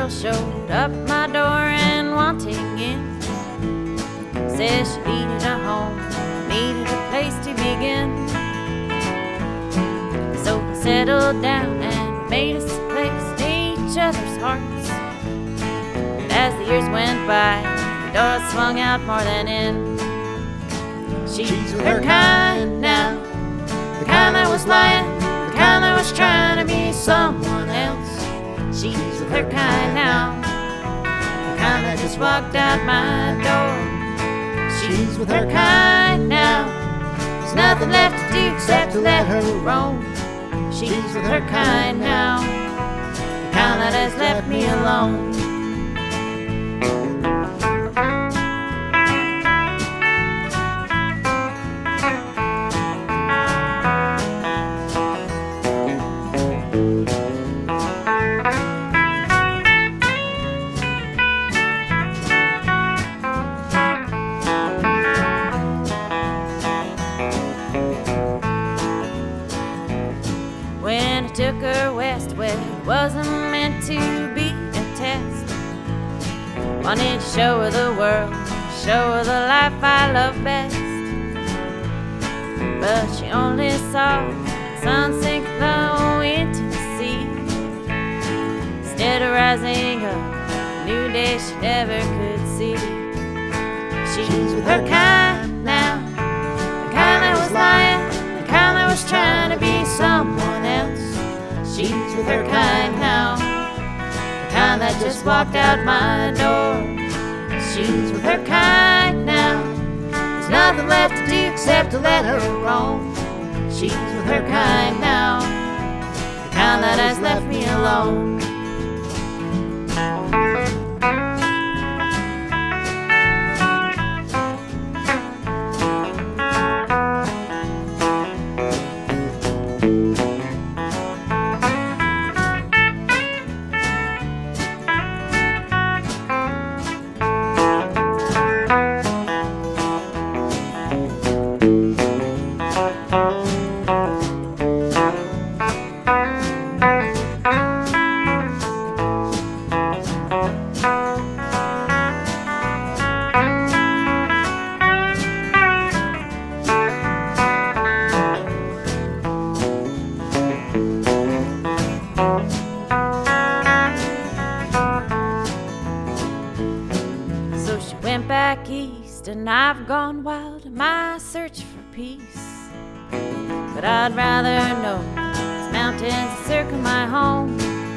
girl showed up my door and wanting in. Says she needed a home, needed a place to begin. So we settled down and made us a place in each other's hearts. But as the years went by, the door swung out more than in. She's with her kind now, the kind that was lying, the kind that was trying to be someone else. She's with her kind now, the kind that just walked out my door. She's with her kind now, there's nothing left to do except to let her roam. She's with her kind now, the kind that has left me alone. When I took her west, well, it wasn't meant to be a test. Wanted to show her the world, show her the life I love best. But she only saw the sun sink low into the sea. Instead of rising up, a new day she never could see. She's with her kind now, the kind that was lying, the kind that was trying to be someone else. She's with her kind now, the kind that just walked out my door. She's with her kind now, there's nothing left to do except to let her roam. She's with her kind now, the kind that has left me alone. She went back east and I've gone wild in my search for peace. But I'd rather know these mountains that circle my home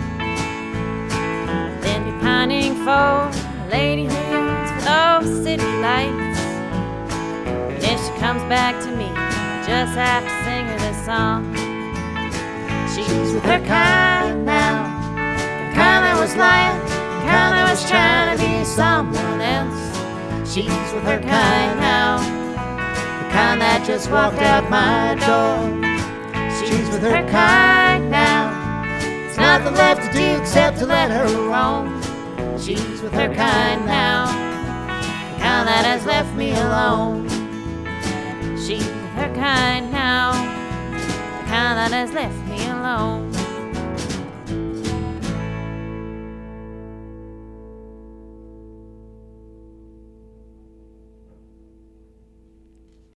than be pining for a lady who yearns for those city lights. And if she comes back to me, I just have to sing her this song. She's with her kind now, the kind that was lying, the kind that was trying to be someone else. She's with her kind now, the kind that just walked out my door. She's with her kind now, there's nothing left to do except to let her roam. She's with her kind now, the kind that has left me alone. She's with her kind now, the kind that has left me alone.